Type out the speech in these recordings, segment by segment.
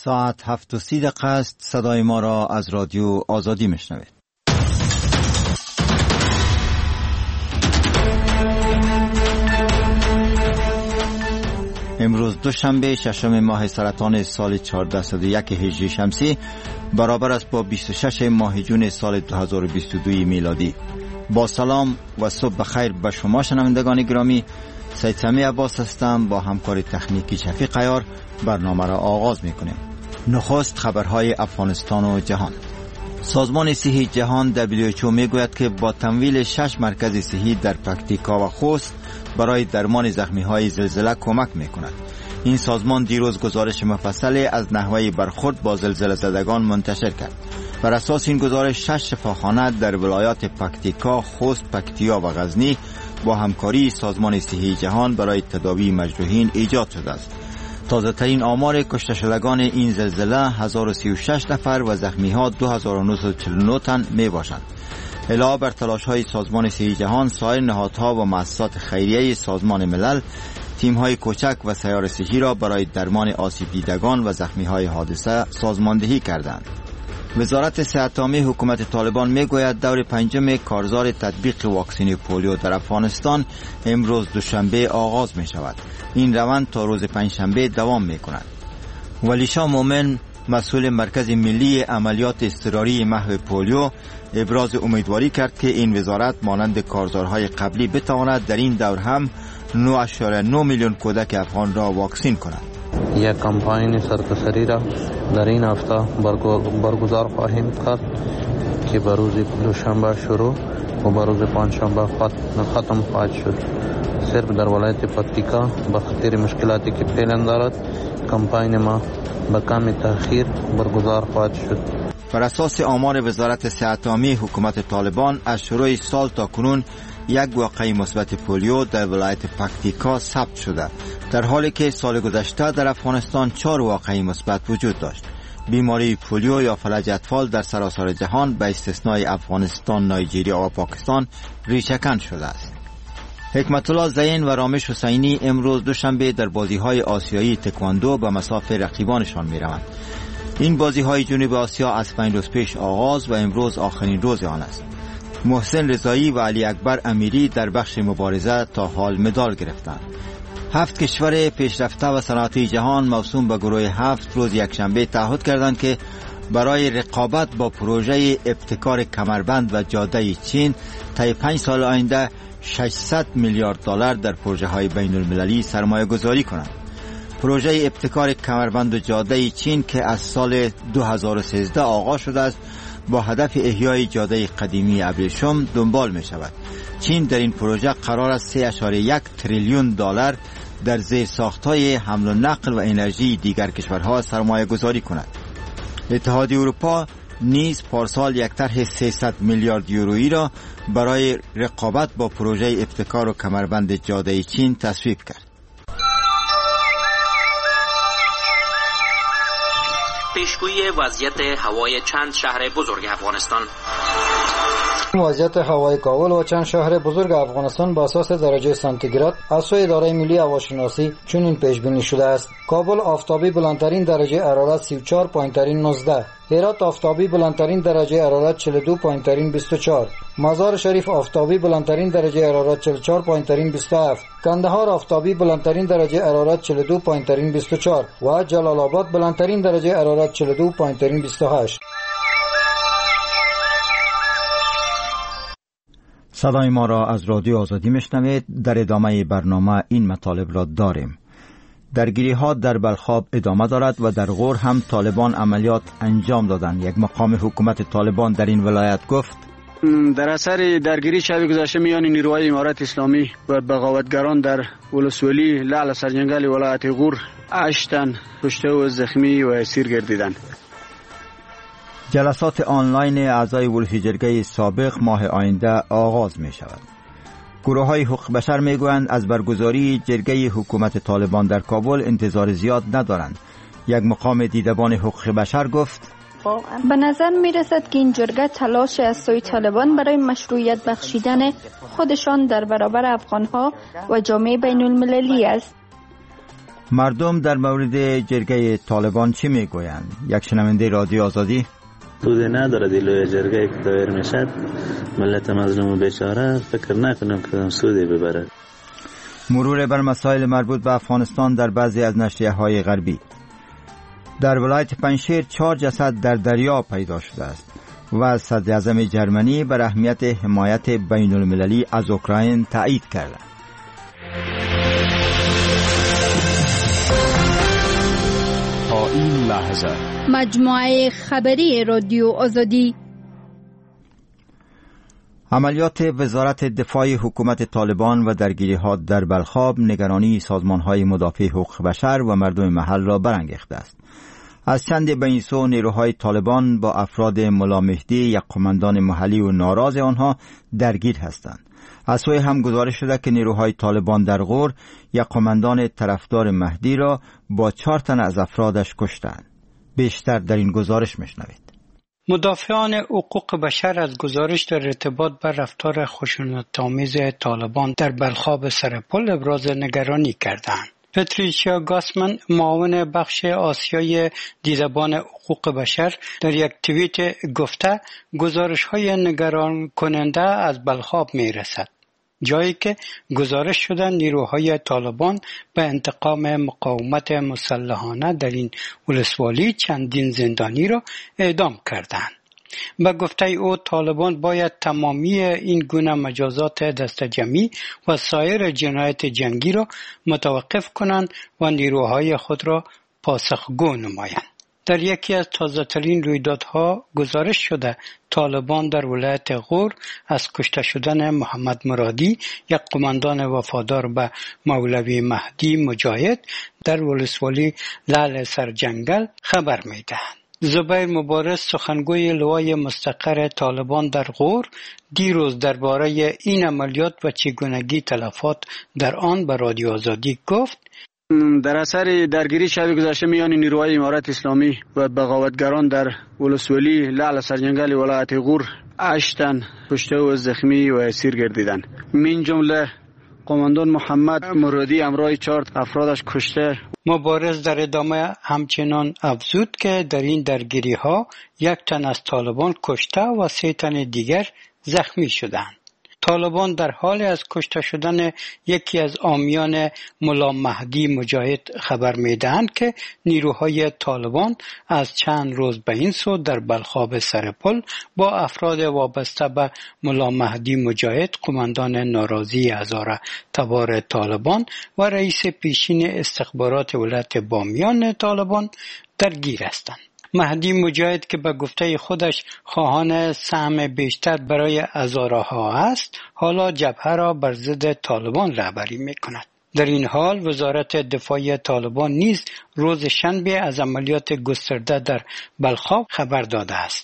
ساعت 7:30 است. صدای ما را از رادیو آزادی میشنوید. امروز دوشنبه ششم ماه سرطان سال 1401 هجری شمسی برابر است با 26 ماه جون سال 2022 میلادی. با سلام و صبح بخیر به شما شنوندگان گرامی. سید سمی عباس هستم. با همکار تکنیکی شفیق عیار برنامه را آغاز میکنیم. نخست خبرهای افغانستان و جهان. سازمان صحی جهان WHO میگوید که با تمویل 6 مرکز صحی در پکتیکا و خوست برای درمان زخمی‌های زلزله کمک میکند. این سازمان دیروز گزارش مفصل از نحوه برخورد با زلزله زدگان منتشر کرد. بر اساس این گزارش 6 شفاخانه در ولایات پکتیکا، خوست، پکتیا و غزنی با همکاری سازمان صحی جهان برای تداوی مجروحین ایجاد شده است. تازه ترین آمار کشته شدگان این زلزله 1036 نفر و زخمی ها 2949 تن می باشند. علاوه بر تلاش های سازمان صحی جهان، سایر نهادها و مؤسسات خیریه سازمان ملل تیم های کوچک و سیار صحی را برای درمان آسیب دیدگان و زخمی های حادثه سازماندهی کردند. وزارت صحت عامه حکومت طالبان میگوید دور پنجم کارزار تطبیق واکسن پولیو در افغانستان امروز دوشنبه آغاز می شود. این روند تا روز پنجشنبه دوام می کند. ولی شاه مومن، مسئول مرکز ملی عملیات اضطراری محو پولیو، ابراز امیدواری کرد که این وزارت مانند کارزارهای قبلی بتواند در این دور هم 9.9 میلیون کودک افغان را واکسین کند. یک کمپاین سرتاسری را در این هفته برگزار خواهیم کرد که به روز دوشنبه شروع و به روز پنجشنبه ختم خواهد شد. صرف در ولایت پکتیکا به خاطر مشکلاتی که فعلا دارد کمپاین ما به کم تأخیر برگزار خواهد شد. بر اساس آمار وزارت صحت عامه حکومت طالبان از شروع سال تا کنون یک واقعه مثبت پولیو در ولایت پکتیکا ثبت شده، در حالی که سال گذشته در افغانستان 4 واقعه مثبت وجود داشت. بیماری پولیو یا فلج اطفال در سراسر جهان به استثنای افغانستان، نایجریا و پاکستان ریشه‌کن شده است. حکمت الله زین و رامش حسینی امروز دوشنبه در بازی‌های آسیایی تکواندو به مصاف رقیبانشان می‌روند. این بازی‌های جنوب آسیا از 5 روز پیش آغاز و امروز آخرین روز آن است. محسن رضایی و علی اکبر امیری در بخش مبارزه تا حال مدال گرفتند. 7 کشور پیشرفته و صنعتی جهان موسوم به گروه 7 روز یکشنبه تعهد کردند که برای رقابت با پروژه ابتکار کمربند و جاده چین طی 5 سال آینده 600 میلیارد دلار در پروژه‌های بین‌المللی سرمایه گذاری کنند. پروژه ابتکار کمربند و جاده چین که از سال 2013 آغاز شده است با هدف احیای جاده قدیمی ابریشم دنبال می شود. چین در این پروژه قرار است 3.1 تریلیون دلار در زیرساخت‌های حمل و نقل و انرژی دیگر کشورها سرمایه گذاری کند. اتحادیه اروپا نیز پارسال یک طرح 300 میلیارد یورویی را برای رقابت با پروژه ابتکار و کمربند جاده چین تصویب کرد. پیشگویی وضعیت هوای چند شهر بزرگ افغانستان. وضعیت هوای کابل و چند شهر بزرگ افغانستان با اساس درجه سانتیگراد از سوی اداره ملی هواشناسی چنین پیش بینی شده است: کابل آفتابی بلندترین درجه حرارت 34 پایینترین 19، هرات آفتابی بلندترین درجه حرارت 42 پایینترین 24، مزار شریف آفتابی بلندترین درجه حرارت 44 پایینترین 27، کندهار آفتابی بلندترین درجه حرارت 42 پایینترین 24 و جلال آباد بلندترین درجه حرارت 42 پایینترین 28. صدای ما را از رادیو آزادی میشنوید. در ادامه برنامه این مطالب را داریم. درگیری ها در بلخاب ادامه دارد و در غور هم طالبان عملیات انجام دادند. یک مقام حکومت طالبان در این ولایت گفت در اثر درگیری شب گذشته میان نیروهای امارت اسلامی و بغاوتگران در ولسوالی لعل سرجنگل ولایت غور 8 تن کشته و زخمی و اسیر گردیدند. جلسات آنلاین اعضای ولسی جرگه سابق ماه آینده آغاز می شود. گروه های حقوق بشر می گویند از برگزاری جرگه حکومت طالبان در کابل انتظار زیاد ندارند. یک مقام دیدبان حقوق بشر گفت به نظر می رسد که این جرگه تلاش از سوی طالبان برای مشروعیت بخشیدن خودشان در برابر افغانها و جامعه بین المللی است. مردم در مورد جرگه طالبان چی میگویند؟ یک شنونده رادیو آزادی: سودی نداره دیلوی جرگه که دایر میشد، ملت مظلوم و بیچاره فکر نکنم که سودی ببره. مرور بر مسائل مربوط به افغانستان در بعضی از نشریه‌های غربی. در ولایت پنجشیر 4 جسد در دریا پیدا شده است و صدر اعظم جرمنی بر اهمیت حمایت بین المللی از اوکراین تایید کرده. تا این لحظه مجموعه خبری رادیو آزادی. عملیات وزارت دفاع حکومت طالبان و درگیری‌ها در بلخاب نگرانی سازمان‌های مدافع حقوق بشر و مردم محل را برانگیخته است. از چند به این سو نیروهای طالبان با افراد ملا مهدی، یک قماندان محلی و ناراض آنها درگیر هستند. از سوی هم گزارش شده که نیروهای طالبان در غور یک قماندان طرفدار مهدی را با 4 تن از افرادش کشتند. بیشتر در این گزارش میشنوید. مدافعان حقوق بشر از گزارش در ارتباط بر رفتار خشونت‌آمیز طالبان در بلخاب سرپل ابراز نگرانی کردند. پتریشیا گاسمن، معاون بخش آسیای دیدبان حقوق بشر، در یک توییت گفته گزارش‌های نگران کننده از بلخاب می‌رسد، جایی که گزارش شده نیروهای طالبان به انتقام مقاومت مسلحانه در این ولسوالی چندین زندانی را اعدام کردند. به گفته او طالبان باید تمامی این گونه مجازات دست جمعی و سایر جنایت جنگی را متوقف کنند و نیروهای خود را پاسخگو نمایند. در یکی از تازه‌ترین رویدادها گزارش شده طالبان در ولایت غور از کشته شدن محمد مرادی، یک قماندان وفادار به مولوی مهدی مجاهد در ولسوالی لعل سرجنگل خبر می‌دهند. زبیر مبارز، سخنگوی لوای مستقر طالبان در غور، دیروز درباره این عملیات و چگونگی تلفات در آن به رادیو آزادی گفت: در اثر درگیری شب گذشته میان نیروهای امارت اسلامی و بغاوتگران در ولسوالی لعل سرجنگل ولایت غور 8 تن کشته و زخمی و اسیر گردیدند. من جمله قماندان محمد مرادی همراه 4 افرادش کشته. مبارز در ادامه همچنان افزود که در این درگیری ها 1 تن از طالبان کشته و 3 تن دیگر زخمی شدند. طالبان در حال از کشته شدن یکی از عامیان ملا مهدی مجاهد خبر می‌دهند که نیروهای طالبان از چند روز به این سو در بلخاب سرپل با افراد وابسته به ملا مهدی مجاهد، قماندان ناراضی هزاره تبار طالبان و رئیس پیشین استخبارات ولایت بامیان طالبان درگیر هستند. مهدی مجاهد که به گفته خودش خواهان سهم بیشتر برای هزاره ها است، حالا جبهه را بر ضد طالبان رهبری می‌کند. در این حال وزارت دفاع طالبان نیز روز شنبه از عملیات گسترده در بلخاب خبر داده است.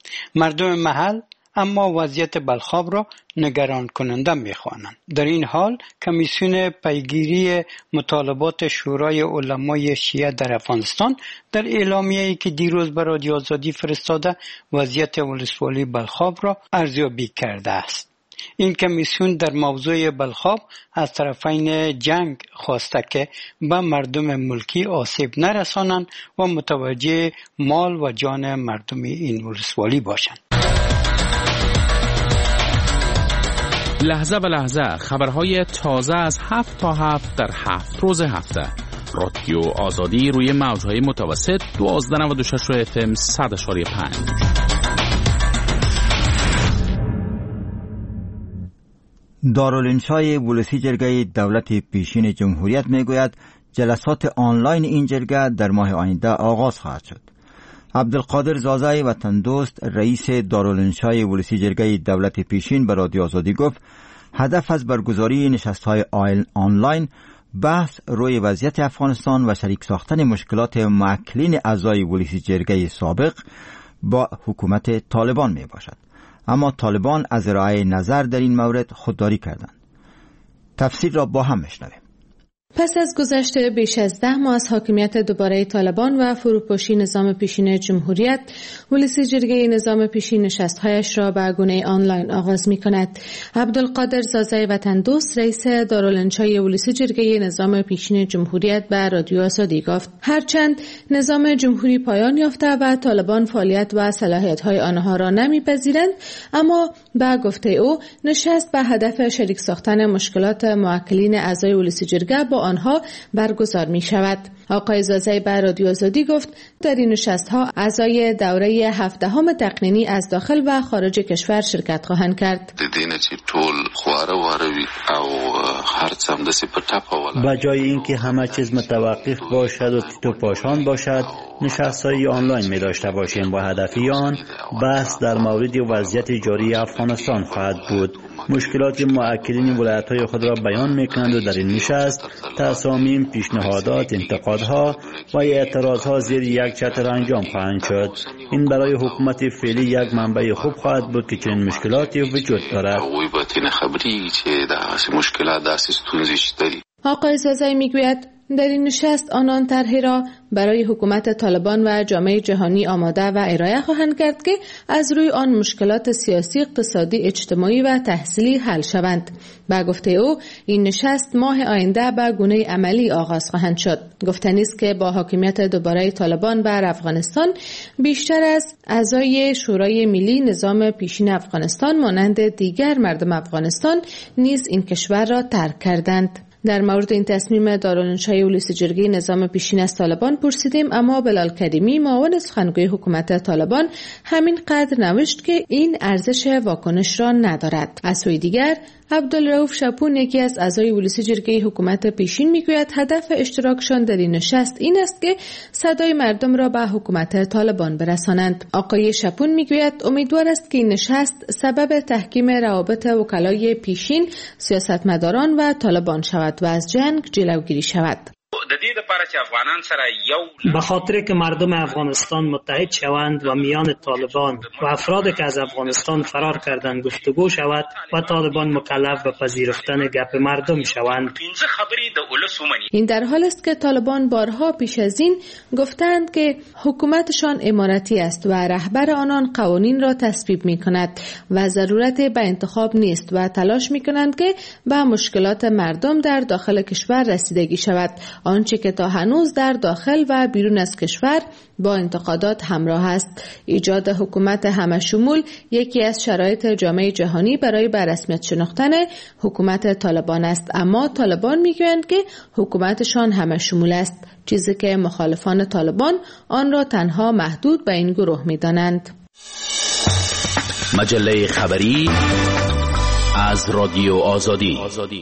مردم محل اما وضعیت بلخاب را نگران کننده می‌خوانند. در این حال کمیسیون پیگیری مطالبات شورای علمای شیعه در افغانستان در اعلامیه‌ای که دیروز به رادیو آزادی فرستاده وضعیت ولسوالی بلخاب را ارزیابی کرده است. این کمیسیون در موضوع بلخاب از طرفین جنگ خواسته که به مردم ملکی آسیب نرسانند و متوجه مال و جان مردم این ولسوالی باشند. لحظه به لحظه خبرهای تازه از 7 تا 7 در 7 روز هفته. رادیو آزادی روی موجهای متوسط 1296 FM 100.5. دارالانشای ولسی جرگه دولت پیشین جمهوریت میگوید جلسات آنلاین این جرگه در ماه آینده آغاز خواهد شد. عبدالقادر زازای وطن دوست رئیس دارالانشای ولسی جرگه دولت پیشین به رادیو آزادی گفت هدف از برگزاری نشست‌های آنلاین بحث روی وضعیت افغانستان و شریک ساختن مشکلات معکلین اعضای ولسی جرگه سابق با حکومت طالبان می باشد. اما طالبان از ارائه نظر در این مورد خودداری کردند. تفسیر را با هم میشنویم. پس از گذشت بیش از 10 ماه از حاکمیت دوباره طالبان و فروپاشی نظام پیشین جمهوریت، ولسی جرگه نظام پیشین نشست‌هایش را به گونه آنلاین آغاز می‌کند. عبدالقادر زازای وطن دوست رئیس دارالانشای ولسی جرگه نظام پیشین جمهوریت به رادیو آزادی گفت هرچند نظام جمهوری پایان یافته و طالبان فعالیت و صلاحیت‌های آنها را نمی‌پذیرند، اما با گفته او نشست به هدف شریک ساختن مشکلات موکلین اعضای ولسی جرگه با آنها برگزار می شود. آقای زازای به رادیو آزادی گفت در این نشست‌ها اعضای دوره 17 تقنینی از داخل و خارج کشور شرکت خواهند کرد. با جای اینکه همه چیز متوقف باشد و تیتو پاشان باشد، نشست‌های آنلاین می داشته باشیم. با هدف آن بحث در مورد وضعیت جاری افغانستان خواهد بود. مشکلات موکلین ولایت‌های خود را بیان می‌کنند و در این نشست تصامیم، پیشنهادات، انتقادها و اعتراضها زیر یک چتر انجام خواهند شد. این برای حکومت فعلی یک منبع خوب خواهد بود که چنین مشکلاتی وجود دارد. آقای زازای میگوید در این نشست آنان طرحی را برای حکومت طالبان و جامعه جهانی آماده و ارائه خواهند کرد که از روی آن مشکلات سیاسی، اقتصادی، اجتماعی و تحصیلی حل شوند. با گفته او این نشست ماه آینده به گونه عملی آغاز خواهند شد. گفتنی است که با حاکمیت دوباره طالبان بر افغانستان بیشتر از اعضای شورای ملی نظام پیشین افغانستان مانند دیگر مردم افغانستان نیز این کشور را ترک کردند. در مورد این تصمیم دارالانشای ولسی جرگه نظام پیشین از طالبان پرسیدیم، اما بلال کریمی معاون سخنگوی حکومت طالبان همین قدر نوشت که این ارزش واکنش را ندارد. از سوی دیگر عبدالرؤوف شپون یکی از اعضای ولسی جرگه حکومت پیشین میگوید هدف اشتراکشان در این نشست این است که صدای مردم را به حکومت طالبان برسانند. آقای شپون میگوید امیدوار است که این نشست سبب تحکیم روابط وکلای پیشین، سیاستمداران و طالبان شود و از جنگ جلوگیری شود. به خاطر که مردم افغانستان متحد شوند و میان طالبان و افرادی که از افغانستان فرار کردند گفتگو شود و طالبان مکلف به پذیرفتن گپ مردم شوند. این در حال است که طالبان بارها پیش از این گفتند که حکومتشان امارتی است و رهبر آنان قوانین را تصویب می کند و ضرورت به انتخاب نیست و تلاش می کنند که به مشکلات مردم در داخل کشور رسیدگی شود، آنچه که تا هنوز در داخل و بیرون از کشور با انتقادات همراه است. ایجاد حکومت همه‌شمول یکی از شرایط جامعه جهانی برای به رسمیت شناختن حکومت طالبان است، اما طالبان میگویند که حکومتشان همه‌شمول است، چیزی که مخالفان طالبان آن را تنها محدود به این گروه می‌دانند. مجله خبری از رادیو آزادی.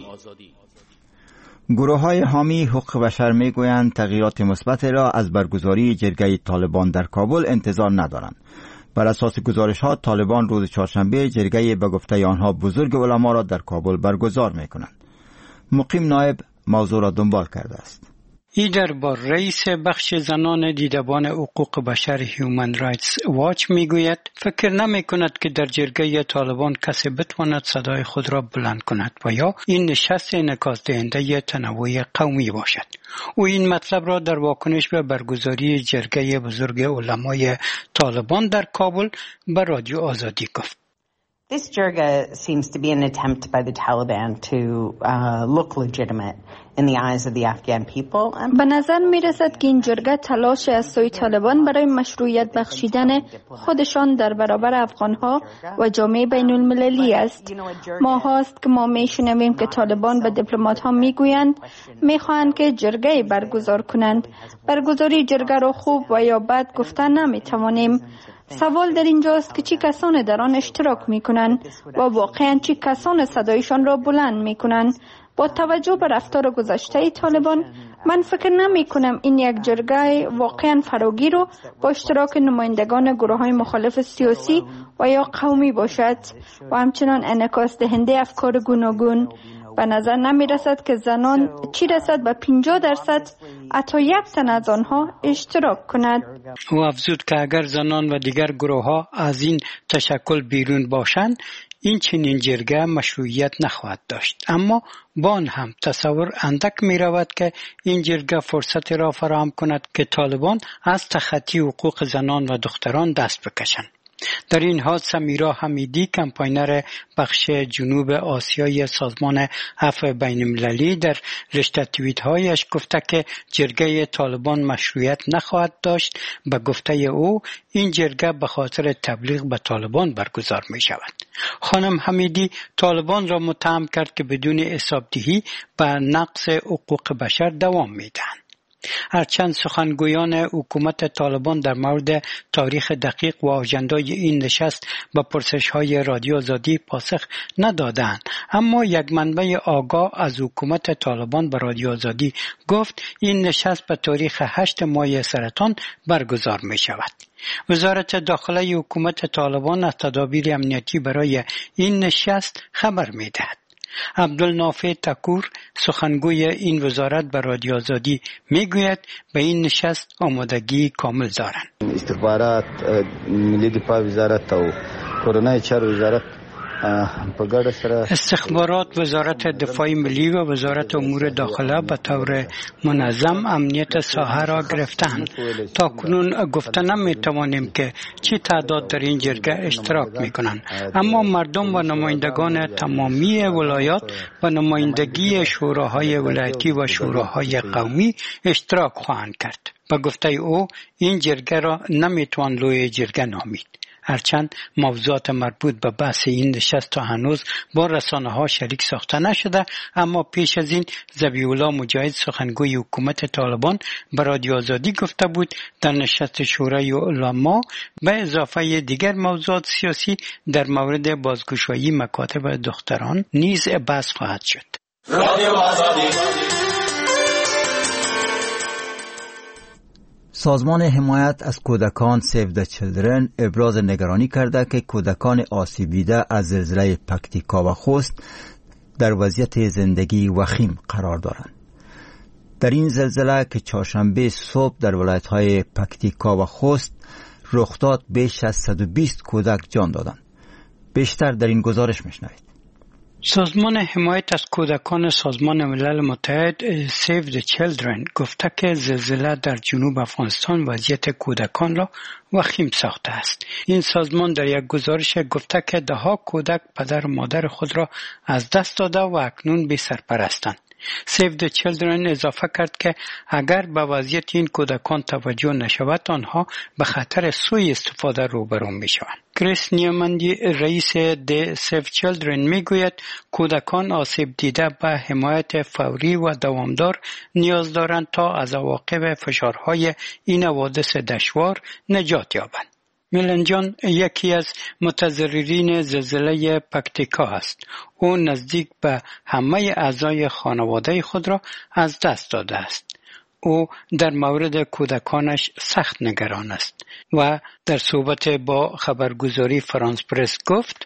گروه‌های حامی حقوق بشر میگویند تغییرات مثبت را از برگزاری جرگه طالبان در کابل انتظار ندارند. بر اساس گزارش‌ها طالبان روز چهارشنبه جرگه به گفته آنها بزرگ علما را در کابل برگزار می‌کنند. مقیم نایب موضوع را دنبال کرده است. ایدر با رئیس بخش زنان دیدبان حقوق بشر هیومن رایتس واچ میگوید فکر نمی کند که در جرگه طالبان کسی بتواند صدای خود را بلند کند و یا این نشست انعکاس دهنده تنوع قومی باشد. او این مطلب را در واکنش به برگزاری جرگه بزرگ علمای طالبان در کابل به رادیو آزادی گفت. This jirga seems to be an attempt by the Taliban to look legitimate in the eyes of the Afghan people. به نظر می رسد که این جرگه تلاش از سوی طالبان برای مشروعیت بخشیدن خودشان در برابر افغانها و جامعه بین المللی است. ماه هاست که ما می شنویم که طالبان به دیپلمات ها می گویند می خواهند که جرگه برگزار کنند. برگزاری جرگه را خوب و یا بد گفتن نمی توانیم. سوال در اینجاست که چی کسان در آن اشتراک می کنند و واقعا چی کسان صدایشان را بلند می کنند. با توجه به رفتار گذشته طالبان من فکر نمی کنم این یک جرگه واقعا فراگیر و با اشتراک نمایندگان گروه های مخالف سیاسی و یا قومی باشد و همچنان انعکاس دهنده افکار گوناگون. به نظر نمی رسد که زنان چی رسد به 50% حتی یک تن از آنها اشتراک کند. او افزود که اگر زنان و دیگر گروه ها از این تشکل بیرون باشند این چنین جرگه مشروعیت نخواهد داشت. اما با آن هم تصور اندک می رود که این جرگه فرصت را فراهم کند که طالبان از تخطی حقوق زنان و دختران دست بکشند. در این حال سمیرا حمیدی کمپاینر بخش جنوب آسیای سازمان عفو بین المللی در رشته توییت هایش گفته که جرگه طالبان مشروعیت نخواهد داشت. به گفته او این جرگه به خاطر تبلیغ به طالبان برگزار می شود. خانم حمیدی طالبان را متهم کرد که بدون حسابدهی به نقض حقوق بشر دوام می دهند. هرچند سخنگویان حکومت طالبان در مورد تاریخ دقیق و آژندای این نشست به پرسش‌های رادیو آزادی پاسخ ندادند، اما یک منبع آگاه از حکومت طالبان به رادیو آزادی گفت این نشست به تاریخ 8 ماه سرطان برگزار می شود. وزارت داخله حکومت طالبان از تدابیر امنیتی برای این نشست خبر می دهد. عبدالنافع تکور سخنگوی این وزارت به رادیو آزادی میگوید به این نشست آمادگی کامل دارند. استخبارات ملی دفاع وزارت و کورونای چار وزارت استخبارات وزارت دفاع ملی و وزارت امور داخله به طور منظم امنیت ساحه را گرفتند. تا کنون گفته نمیتوانیم که چی تعداد در این جرگه اشتراک میکنند، اما مردم و نمایندگان تمامی ولایات و نمایندگی شوراهای ولایتی و شوراهای قومی اشتراک خواهند کرد. به گفته او این جرگه را نمیتوان لوی جرگه نامید. هرچند موضوعات مربوط به بحث این نشست تا هنوز با رسانه ها شریک ساخته نشده، اما پیش از این ذبیح الله مجاهد سخنگوی حکومت طالبان به رادیو آزادی گفته بود در نشست شورای علما به اضافه دیگر موضوعات سیاسی در مورد بازگشایی مکاتب دختران نیز بحث خواهد شد. رادیو آزادی. سازمان حمایت از کودکان سیو د چیلدرن ابراز نگرانی کرده که کودکان آسیب دیده از زلزله پکتیکا و خوست در وضعیت زندگی وخیم قرار دارند. در این زلزله که چهارشنبه صبح در ولایت‌های پکتیکا و خوست رخ داد بیش از 120 کودک جان دادند. بیشتر در این گزارش میشنوید. سازمان حمایت از کودکان سازمان ملل متحد سیو د چیلدرن گفته که زلزله در جنوب افغانستان وضعیت کودکان را وخیم ساخته است. این سازمان در یک گزارش گفته که ده‌ها کودک پدر و مادر خود را از دست داده و اکنون بی سرپرستند. سیو د چیلدرن اضافه کرد که اگر به وضعیت این کودکان توجه نشود آنها به خطر سوء استفاده روبرو می شوند. کریس نیامندی رئیس د سیو چیلدرن می گوید کودکان آسیب دیده به حمایت فوری و دوامدار نیاز دارند تا از عواقب فشارهای این حوادث دشوار نجات یابند. میلن جان یکی از متضررین زلزله پکتیکا است. او نزدیک به همه اعضای خانواده خود را از دست داده است. او در مورد کودکانش سخت نگران است و در صحبت با خبرگزاری فرانس پرس گفت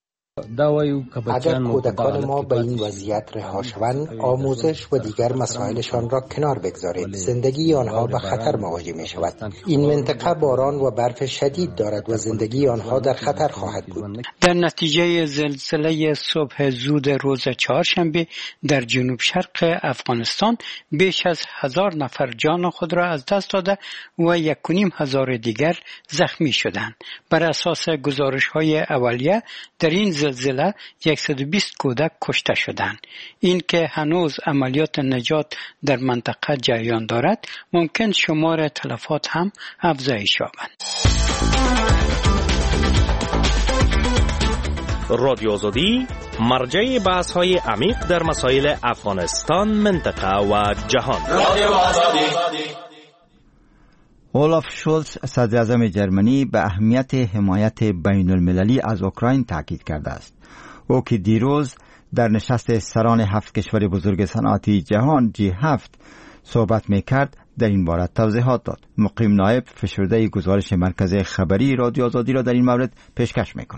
اگر کودکان ما به این وضعیت رها شوند، آموزش و دیگر مسائلشان را کنار بگذارید. زندگی آنها به خطر مواجه می شود. این منطقه باران و برف شدید دارد و زندگی آنها در خطر خواهد بود. در نتیجه زلزله صبح زود روز چهارشنبه در جنوب شرق افغانستان بیش از 1000 نفر جان خود را از دست داده و 1500 دیگر زخمی شدند. بر اساس گزارش‌های اولیه در این زلزله 120 کودک کشته شدند. این که هنوز عملیات نجات در منطقه جریان دارد ممکن شمار تلفات هم افزایش یابد. رادیو آزادی مرجع بحث‌های عمیق در مسائل افغانستان، منطقه و جهان. رادیو آزادی. اولاف شولز صدر اعظم جرمنی به اهمیت حمایت بین المللی از اوکراین تاکید کرده است. او که دیروز در نشست سران 7 کشور بزرگ صنعتی جهان G7 صحبت میکرد در این باره توضیحات داد. مقیم نایب فشرده گزارش مرکز خبری رادیو آزادی را در این مورد پیشکش میکند.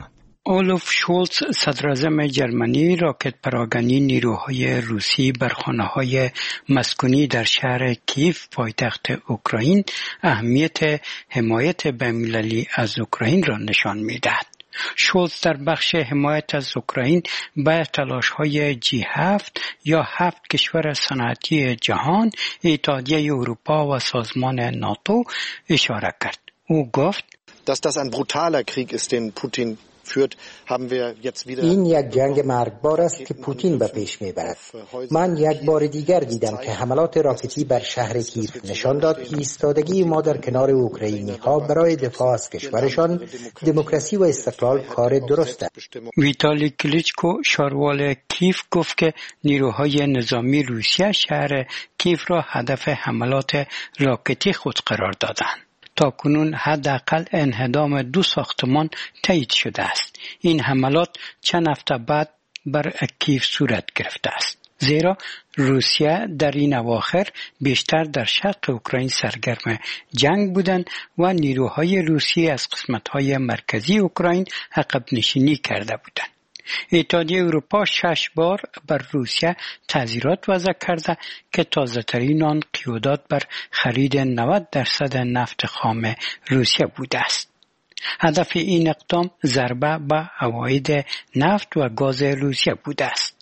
اولوف شولز صدراعظم جرمنی راکت پراگنی نیروهای روسی بر خانه‌های مسکونی در شهر کیف پایتخت اوکراین اهمیت حمایت بین‌المللی از اوکراین را نشان می‌دهد. شولز در بخش حمایت از اوکراین به تلاش‌های G7 یا 7 کشور صنعتی جهان، اتحادیه اروپا و سازمان ناتو اشاره کرد. او گفت dass das ein brutaler Krieg ist, den Putin führt, haben wir jetzt wieder. این یک جنگ مرگبار است که پوتین به پیش میبرد. من یک بار دیگر دیدم که حملات راکتی بر شهر کیف نشان داد که ایستادگی ما در کنار اوکراینی ها برای دفاع از کشورشان، دموکراسی و استقلال کار درست است. ویتالی کلیچکو شاروال کیف گفت که نیروهای نظامی روسیه شهر کیف را هدف حملات راکتی خود قرار دادند. تا کنون حداقل انهدام 2 ساختمان تایید شده است. این حملات چند هفته بعد بر کیف صورت گرفته است. زیرا روسیه در این اواخر بیشتر در شرق اوکراین سرگرم جنگ بودند و نیروهای روسی از قسمت‌های مرکزی اوکراین عقب نشینی کرده بودند. اتحادیه اروپا 6 بار بر روسیه تعزیرات وضع کرده که تازه‌ترین آن قیودات بر خرید 90% نفت خام روسیه بوده است. هدف این اقدام ضربه به عواید نفت و گاز روسیه بوده است.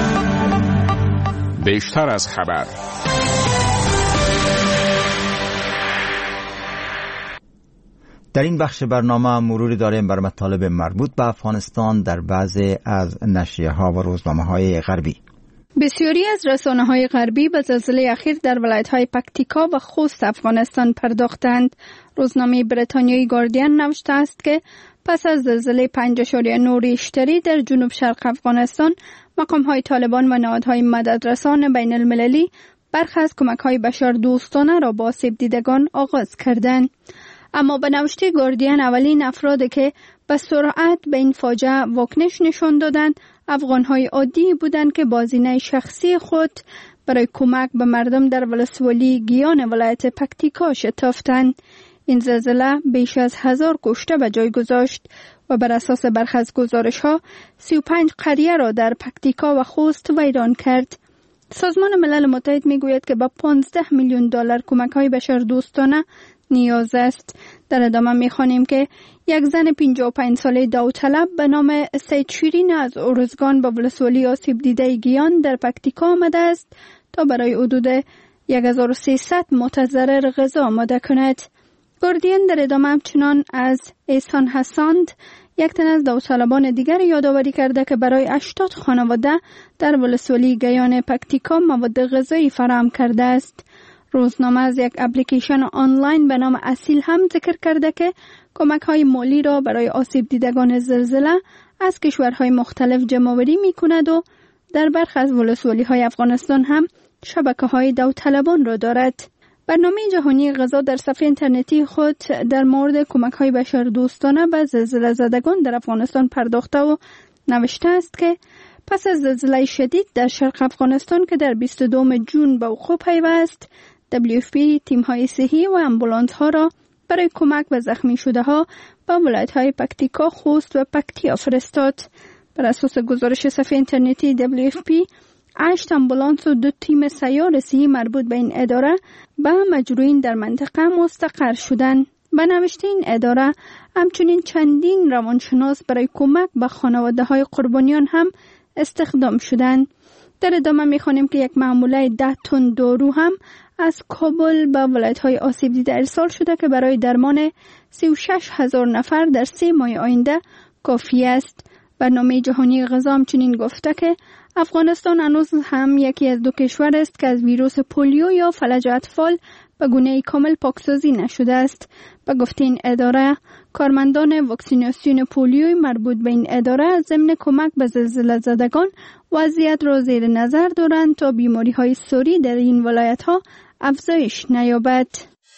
بیشتر از خبر. در این بخش برنامه مروری داریم بر مطالب مربوط به افغانستان در بعضی از نشریه‌ها و روزنامه‌های غربی. بسیاری از رسانه‌های غربی به زلزله اخیر در ولایت‌های پکتیکا و خوست افغانستان پرداختند. روزنامه بریتانیایی گاردین نوشته است که پس از زلزله 5.9 ریشتری در جنوب شرق افغانستان، مقام‌های طالبان و نهادهای مددرسان بین المللی برخی از کمک‌های بشردوستانه را با آسیب دیدگان آغاز کردند. اما به نوشته گاردین اولین افرادی که به سرعت به این فاجعه واکنش نشان دادند افغان‌های عادی بودند که با زینه شخصی خود برای کمک به مردم در ولسوالی گیان ولایت پکتیکا شتافتند. این زلزله بیش از 1000 کشته به جای گذاشت و بر اساس برخی از گزارش‌ها 35 قریه را در پکتیکا و خوست ویران کرد. سازمان ملل متحد میگوید که با 15 میلیون دلار کمک‌های بشردوستانه نیاز است. در ادامه می‌خوانیم که یک زن 55 ساله داوطلب به نام سید شیرین از ارزگان به ولسوالی آسیب دیده گیان در پکتیکا آمده است تا برای حدود 1300 متضرر غذا آماده کند. گاردین در ادامه همچنان از احسان حساند، یک تن از داوطلبان دیگر یادآوری کرده که برای 80 خانواده در ولسوالی گیان پکتیکا مواد غذایی فراهم کرده است. روزنامه از یک اپلیکیشن آنلاین به نام اصیل هم ذکر کرده که کمک‌های مالی را برای آسیب دیدگان زلزله از کشورهای مختلف جمع‌آوری می‌کند و در برخی از ولسوالی‌های افغانستان هم شبکه‌های داوطلبان را دارد. برنامه جهانی غذا در صفحه اینترنتی خود در مورد کمک‌های بشردوستانه به زلزله زدگان در افغانستان پرداخته و نوشته است که پس از زلزله شدید در شرق افغانستان که در 22 جون به وقوع پیوست، WFP تیم‌های صحی و آمبولانس‌ها را برای کمک به زخمی شده‌ها به ولایت‌های پکتیکا، خوست و پکتیا فرستاد. بر اساس گزارش صفحه اینترنتی WFP 8 آمبولانس و 2 تیم سیار صحی مربوط به این اداره به مجروحین در منطقه مستقر شدند. به نوشته این اداره همچنین چندین روانشناس برای کمک به خانواده‌های قربانیان هم استخدام شدند. در ادامه می‌خوانیم که یک محموله 10 تن دارو هم از کابل به ولایت‌های آسیب دیده ارسال شده که برای درمان 36,000 نفر در 3 ماه آینده کافی است. برنامه جهانی غذا همچنین گفته که افغانستان هنوز هم یکی از 2 کشور است که از ویروس پولیو یا فلج اطفال به گونه کامل پاکسازی نشده است. به گفته این اداره، کارمندان واکسیناسیون پولیوی مربوط به این اداره ضمن کمک به زلزله زدگان وضعیت را زیر نظر دارند تا بیماری‌های ساری در این ولایت‌ها افزایش نیابد.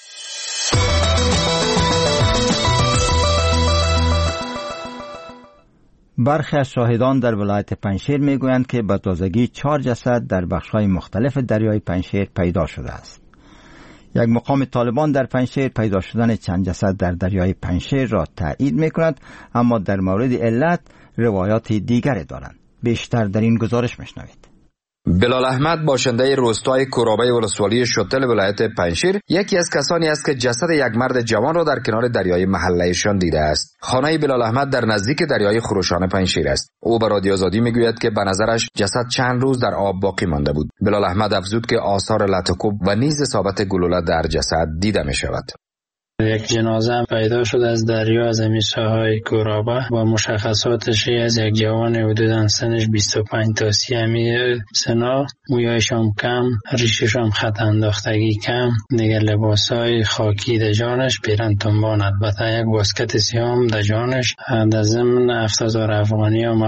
برخی از شاهدان در ولایت پنجشیر میگویند که به تازگی 4 جسد در بخش‌های مختلف دریای پنجشیر پیدا شده است. یک مقام طالبان در پنجشیر پیدا شدن چند جسد در دریای پنجشیر را تایید می‌کند، اما در مورد علت روایات دیگری دارند. بیشتر در این گزارش میشنوید. بلال احمد باشنده روستای کورابه ولسوالی شتل ولایت پنجشیر یکی از کسانی است که جسد یک مرد جوان را در کنار دریای محلهشان دیده است. خانه بلال احمد در نزدیک دریای خروشان پنجشیر است. او به رادیو آزادی میگوید که به نظرش جسد چند روز در آب باقی مانده بود. بلال احمد افزود که آثار لطکوب و نیز اصابت گلوله در جسد دیده می شود. یک جنازه پیدا شد از دریا از همین ساحای کورابه و مشخصاتش از یک جوان حدوداً سنش 25 تا 30 سنا، مویایش هم کم، ریشش هم خط انداختگی کم، دیگر لباسای خاکی در جانش، پیرن تنبان، البته یک واسکت سیام در جانش، در ضمن 7000 افغانی هم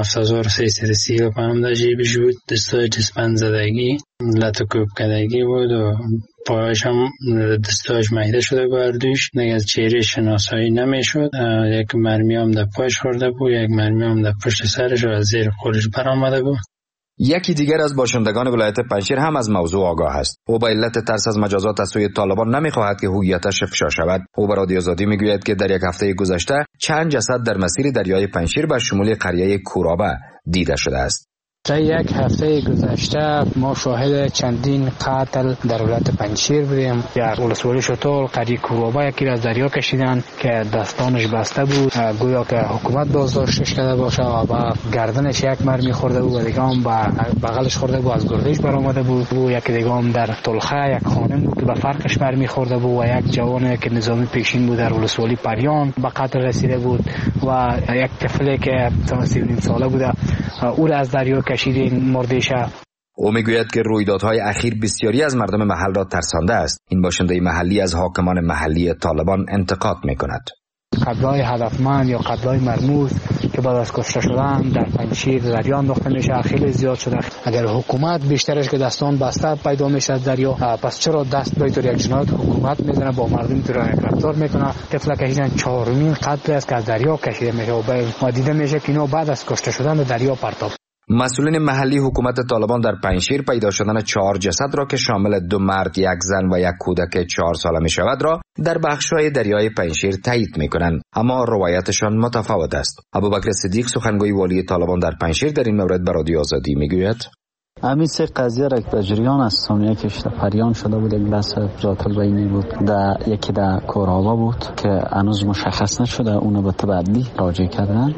7335 در جیبش بود. دستای جسپند زدگی، لطکوب کدگی بود و پایش هم دستاش مهیده شده گردوش، دیگه از چهره شناسایی نمیشد. یک مرمی هم در پایش خورده بود، یک مرمی هم در پشت سرش و از زیر خورش برآمده بود. یکی دیگر از باشندگان ولایت پنجشیر هم از موضوع آگاه است. او با علت ترس از مجازات از سوی طالبان نمیخواهد که هویتش افشا شود. او به رادیو آزادی میگوید که در یک هفته گذشته چند جسد در مسیر دریای پنجشیر به شمول قریه کورابه دیده شده است. در یک هفته گذشته ما شاهد چندین قتل در ولایت پنجشیر بودیم. در ولسوالی شتل قریه کورابه یکی از دریا کشیدن که دستانش بسته بود، گویا که حکومت بازداشتش کرده باشه و با گردنش یک مرمی خورده بود و دیگه هم بغلش خورده بود، از گردش برآمده بود. و یک دیگه هم در طلخه یک خانم بود که به فرقش مرمی خورده بود و یک جوان که نظامی پیشین بود در ولسوالی پریان به قتل رسیده بود و یک طفلی که 39 ساله بوده او را از دریا کشیدین مردشه. او میگوید که رویدادهای اخیر بسیاری از مردم محل را ترسانده است. این باشنده محلی از حاکمان محلی طالبان انتقاد میکند. قتل‌های هدفمند یا قتل‌های مرموز که بعد از کشته شدن در پنجشیر دریا انداخته میشه خیلی زیاد شده. اگر حکومت بیشترش که دستان بسته پیدا میشه از دریا، پس چرا دست به طور یک جنایت حکومت میزنه با مردم طور رفتار میکنه؟ طفل کشیدن 4مین قتل است که از دریا کشیده میشه و دیده میشه که اینا بعد از کشته شدن به دریا پرتاب. مسئولین محلی حکومت طالبان در پنجشیر پیدا شدن 4 جسد را که شامل 2 مرد، 1 زن و 1 کودک 4 ساله می شود را در بخش‌های دریای پنجشیر تایید می کنند، اما روایتشان متفاوت است. ابوبکر صدیق سخنگوی والی طالبان در پنجشیر در این مورد به رادیو آزادی می گوید همین سه قضیه را که جریان است، یکیش در پریان شده بود، یک بحث ذات البینی بود، یکی در کورابه بود که هنوز مشخص نشده، اونو به تبعیدی راجع کردن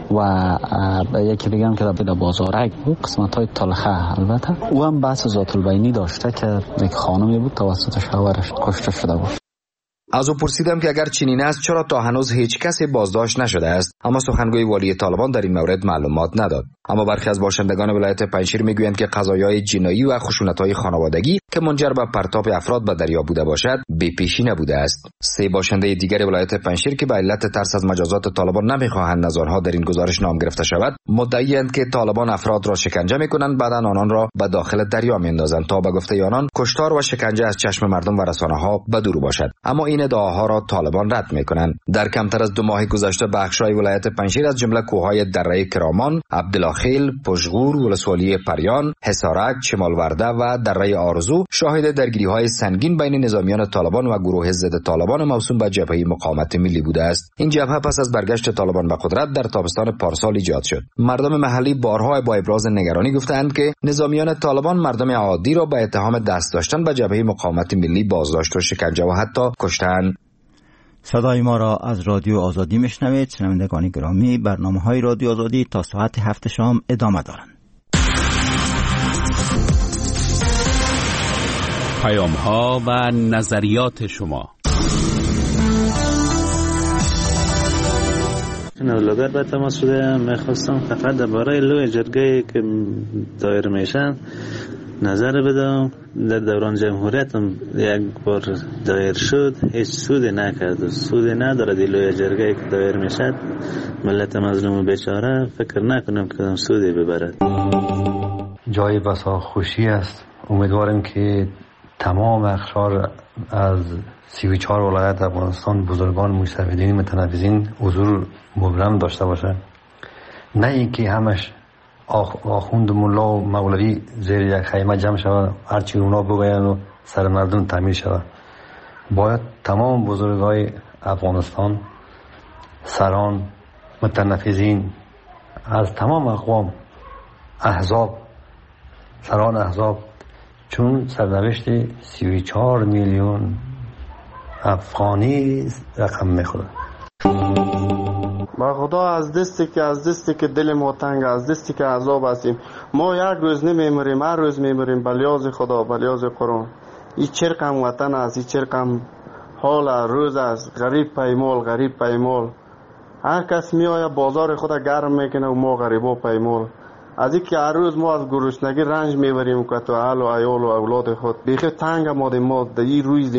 و یکی دیگه هم که در بازارک بود، قسمت‌های طلخه البته، او هم بحث ذات البینی داشته که یک خانمی بود توسط شوهرش کشته شده بود. از او پرسیدم که اگر چنین است چرا تا هنوز هیچ کسی بازداشت نشده است، اما سخنگوی والی طالبان در این مورد معلومات نداد. اما برخی از باشندگان ولایت پنجشیر میگویند که قضایای جنایی و خشونت‌های خانوادگی که منجر به پرتاب افراد به دریا بوده باشد بی‌پیشی نبوده است. 3 باشنده دیگر ولایت پنجشیر که به علت ترس از مجازات طالبان نمیخواهند از آنها در این گزارش نام گرفته شود، مدعی‌اند که طالبان افراد را شکنجه میکنند، بعد آنان را به داخل دریا میاندازند تا به گفته آنان کشتار و شکنجه از چشم مردم و رسانه‌ها بدور باشد. اما این ادعاها را طالبان رد میکنند. در کمتر از 2 ماه گذشته بخش‌های ولایت پنجشیر از جمله کوههای دره کرامان، عبدالخیل، پشغور، ولسوالی پریان، حصارک، چمالورده و دره آرزو شاهد درگیری‌های سنگین بین نظامیان طالبان و گروه ضد طالبان موسوم به جبهه مقاومت ملی بوده است. این جبهه پس از برگشت طالبان به قدرت در تابستان پارسال ایجاد شد. مردم محلی بارها با ابراز نگرانی گفتند که نظامیان طالبان مردم عادی را به اتهام دست داشتن به جبهه مقاومت ملی بازداشت و شکنجه و حتی کشتن. صدای ما را از رادیو آزادی میشنوید. شنوندگان گرامی، برنامه‌های رادیو آزادی تا ساعت 7 شام ادامه دارند. پیام‌ها و نظریات شما. اولوگر به تماس شده، میخواستم فقط درباره لوی جرگه که دایر میشن نظر بدم. در دوران جمهوریت هم یک بار دایر شد، هیچ سودی نکرد، سودی نداره. لوی جرگه که دایر میشد ملت مظلوم بیچاره فکر نکنم که سودی ببرد. جای بسا خوشی است. امیدوارم که تمام اقشار از 34 ولایت افغانستان، بزرگان مستفیدین متنفذین حضور مبرم داشته باشه، نه اینکه همش آخوند و ملا و مولوی زیر یک خیمه جمع شود، هرچی اونا بگوین و سر مردم تعمیر شود. باید تمام بزرگای افغانستان، سران، متنفذین از تمام اقوام، احزاب، سران احزاب، چون سرنوشت 34 میلیون افغانی رقم میخوره. با خدا از دستی که دل ما تنگ، از دستی که عذاب هستیم. ما یک روز نمیمریم، هر روز میمریم. بلیاز خدا، بلیاز قرآن. این چرقم وطن است، این چرقم حال روز است. غریب پیمال. هر کس میآید بازار خود گرم میکنه و ما غریبا پیمال. از اینکه هر روز ما از گرسنگی رنج میبریم که تو اهل و عیال و اولاد خود بیخی تنگ آمدیم ما در این روز